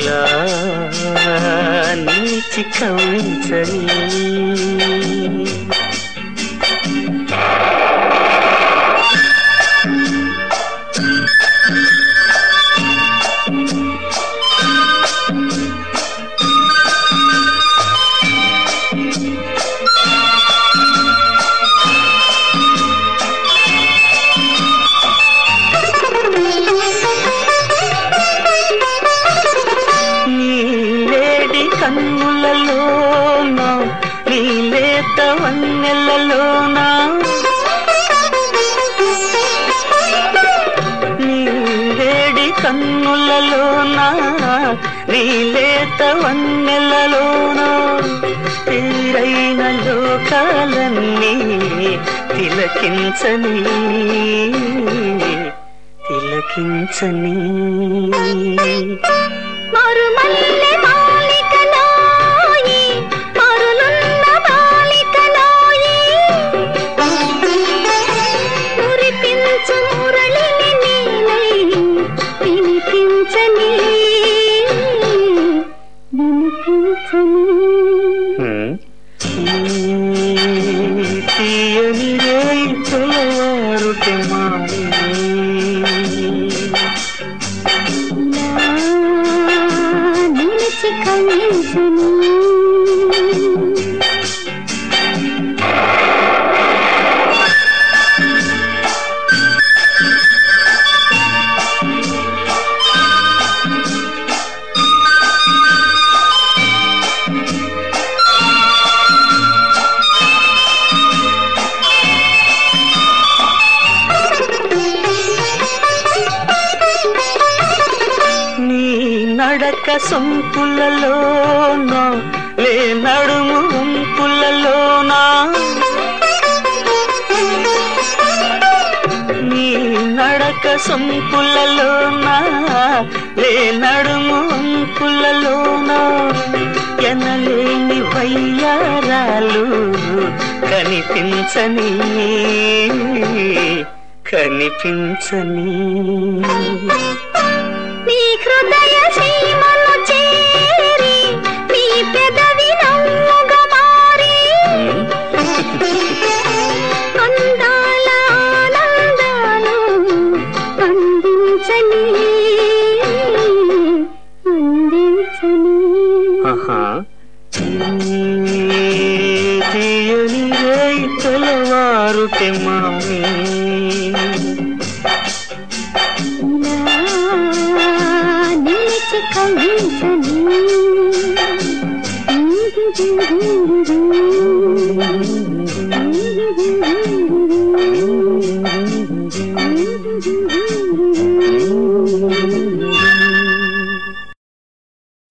ఇలా నిలిచి కవించని కన్నులలోన నీ లేత వన్నెలలోన నీ వేడి కన్నులలోన నీ లేత వన్నెలలోన తీరైన లోకాలన్నీ తిలకించని తిలకించని మరుమల్లె మాలికలోయి మరులున్న బాలికలోయి మురిపించు మురళిని నీలై వినిపించని తీయని రేయి తెల్లవారుటే మాని నిలిచి కవించని నడక సొంపులలోన లే నడుము వంపులలోన నీ నడక సొంపులలోన లే నడుము వంపులలోన ఎనలేని వయ్యారాలు కనిపించని కనిపించని నీ హృదయ సీమను చేరి నీ పెదవి నవ్వుగా మారి అందాల ఆనందాలు అందించని అందించని తీయని రేయి తెల్లవారుటే మామి నిలిచి కవించని